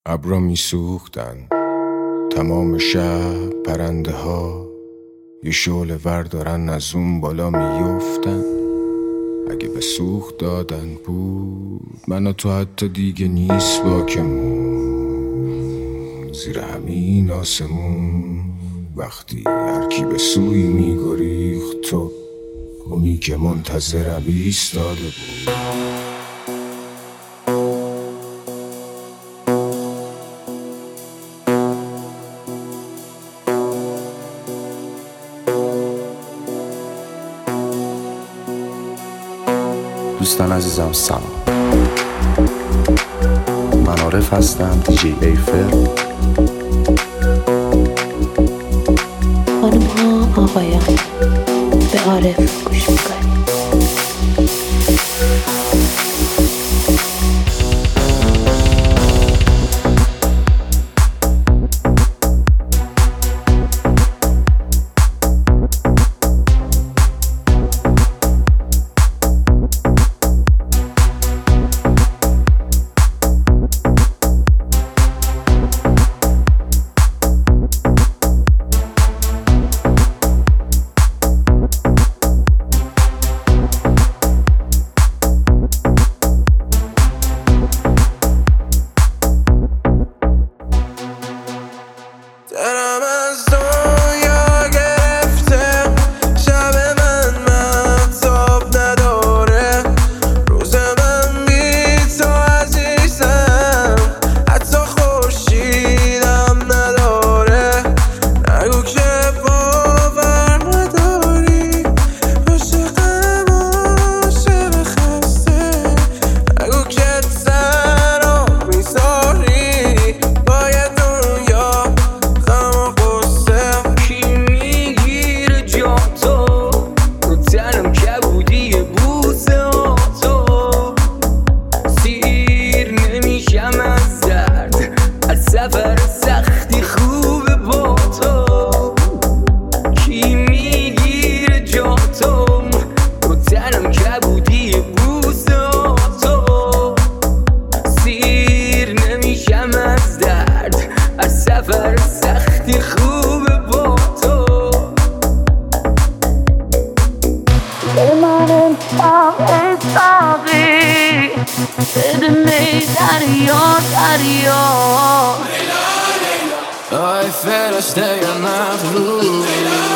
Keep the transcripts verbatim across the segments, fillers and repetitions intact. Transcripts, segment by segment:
ابرا می سوختن تمام شب، پرنده ها یه شعله ور دارن از اون بالا میفتن. اگه به سوخت دادن بود من و تو حتی دیگه نیست باکمون. زیر همین آسمون وقتی هر کی به سوی میگریخت تو اونی که منتظرم ایستاده بود. دوستان عزیزم سلام، من عارف هستم، دیجی ایفل. خانم ها آقایان، به عارف گوش میکنید. Ay, فرشته یا مغرور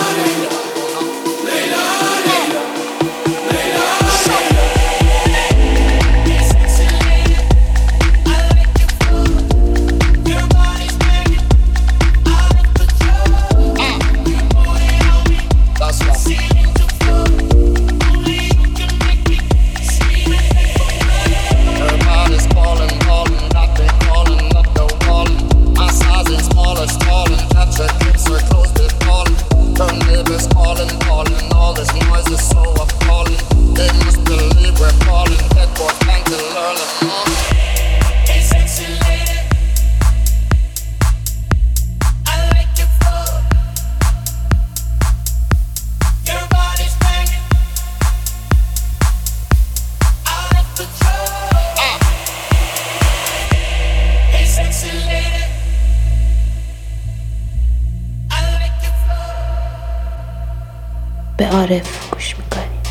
به عارف گوش میکنی.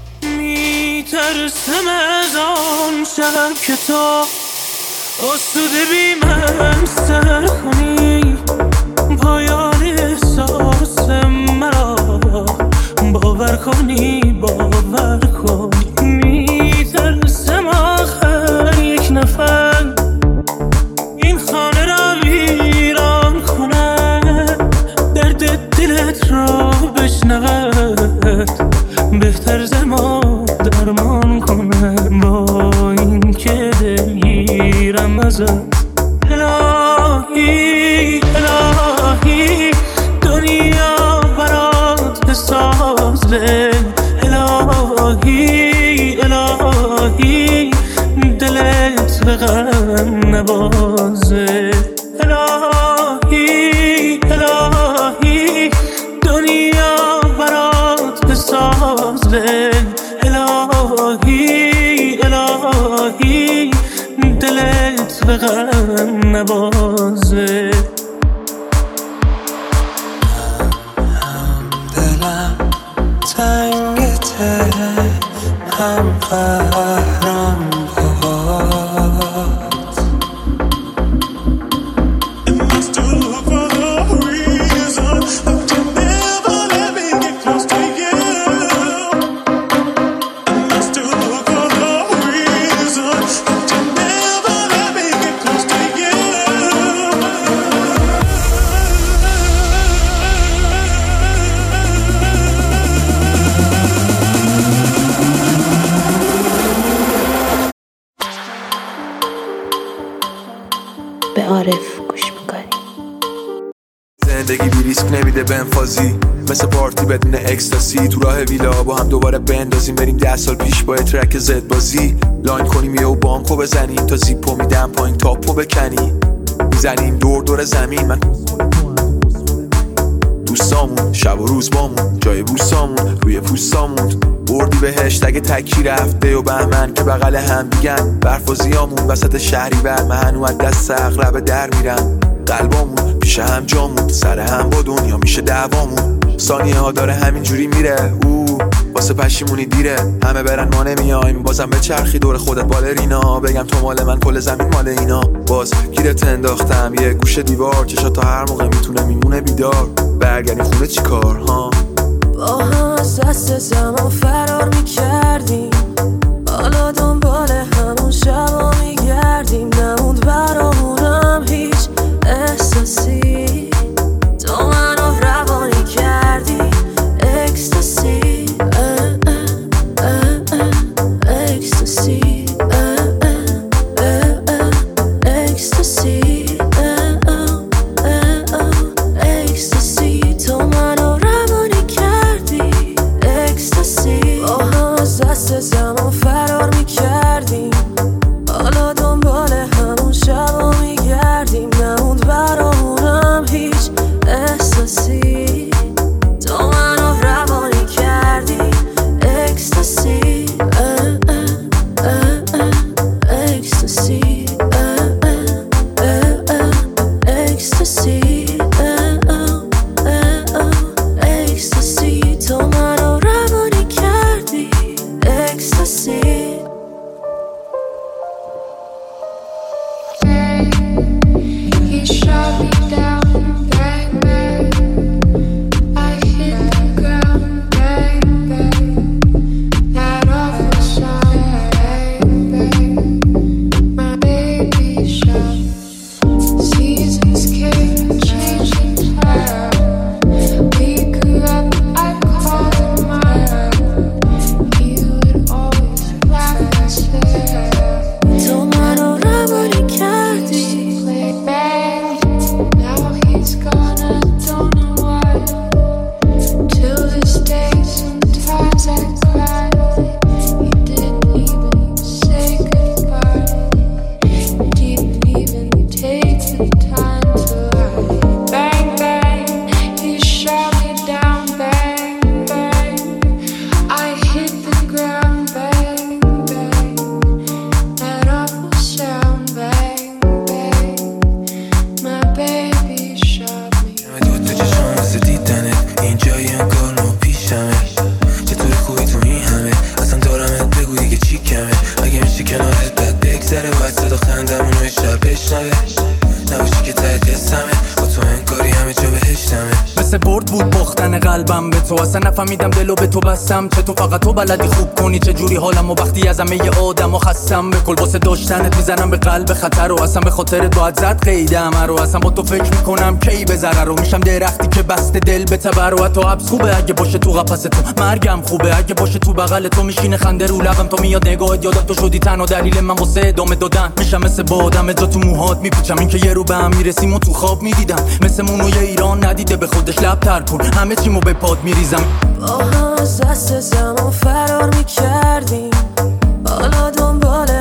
میترسم از آن شب که تو آسوده بی من سر کنی، پایان احساس مرا باور کنی باور کنی. میترسم آخر یک نفر این خانه را ویران کنه، درد دلت را بشنود، بهتر زما درمان کنه. با این که دلگیرم ازت الهی الهی دنیا برات بسازه، الهی الهی دلت به غم نبازه. الهی الهی دنیا برات بسازه، الهی الهی دلت به غم نوازه. دلم تنگته هم قهرم به عارف گوش میکنی. زندگی بی ریسک نمیده بنفازی، مثل پارتی بدون اکستاسی. تو راه ویلا با هم دوباره بندازیم، بریم ده سال پیش با ترک زد بازی. لاین کنیم یه و بانکو بزنیم، تا زیپو میدم پایین تاپو بکنی. میزنیم دور دور زمین، من دوستامون شب و روز بامون، جای بوسامون روی پوستامون. بردی بهشت اگه تکی رفته و بهمن که بغل هم دیگن. برفازیامون وسط شهری بر من هنو از دست اغرب در میرم. قلبامون پیش هم جامون، سر هم با دنیا میشه دعوامون. ثانیه ها داره همینجوری میره، او واسه پشیمونی دیره. همه برن ما نمیایم، بازم به چرخی دور خودت بالرینا. بگم تو مال من کل زمین مال اینا. باز گیرت انداختم یه گوشه دیوار، چشات تا هر موقع میتونه میمونه بیدار. برگردی خونه چی کار ها؟ با هم از دست زمان فرار میکردیم، حالا دنبال همون شبا میگردیم. نموند برامونم هیچ احساسی، تو منو روانی کردی اکستاسی. اکستاسی اکستاسی اکستاسی، تو منو روانی کردی اکستاسی. با هم از دست زمان فرار میکردیم، حالا دنبال همون شبا میگردیم. نموند برامونم هیچ احساسی، تو منو روانی کردی اکستاسی. اکستاسی اکستاسی اکستاسی، تو منو روانی کردی اکستاسی. He shot me down, bang, bang. I hit the ground, bang, bang. That awful sound, bang, bang. My baby shot. Seasons came and changed in time. We grew up, I called him mine. He would always laugh and say, تو منو روانی کردی. now he's gone, I don't know why. Till this day, sometimes I cry. He didn't even say goodbye. He didn't even take the time to lie. Bang, bang, he shot me down. Bang, bang, I hit the ground. Bang, bang, that awful sound. Bang, bang, my baby shot me. دو تا چشم مثل دیدنه، اینجایی انگار ما پیشمه. چطوری خوبی تو این همه، اصلا دارمت بگو دیگه چی کمه. اگه میشه کنارت بد بگذره، باید صدا خندمونو یه شب بشنوه. نباشی که ته دستمه، با تو انگاری همه جا بهشتمه. مثل برد بود باختن قلبم به تو، اصلا نفهمیدم دلو به تو بستم. چه تو فقط تو بلدی خوب کنی چه جوری حالم، و وقتی از همه ی آدم و خستم. به کل واسه داشتنت میزنم به قلب خطر، و اصلا به خاطرت باید زد قید همه رو. اصلا با تو فکر میکنم کی به ضرر رو، میشم درختی که بسته دل به تبر. و تو حبس خوبه اگه باشه تو قفس تو، مرگم خوبه اگه باشه تو بغل تو. میشینه خنده رو لبم تو، میاد نگاهت یادم تو شدی تنها دلیل من واسه ادامه دادن. میشم مثل بادم جا تو موهات میپیچم، این که یه رو به هم میرسیم و تو خواب میدیدم. مثل مونوی ایران ندیده به خودش لب تر کن، همه چیمو به پاد میریزم. با هم از دست زمان فرار میکردیم، حالا دنبال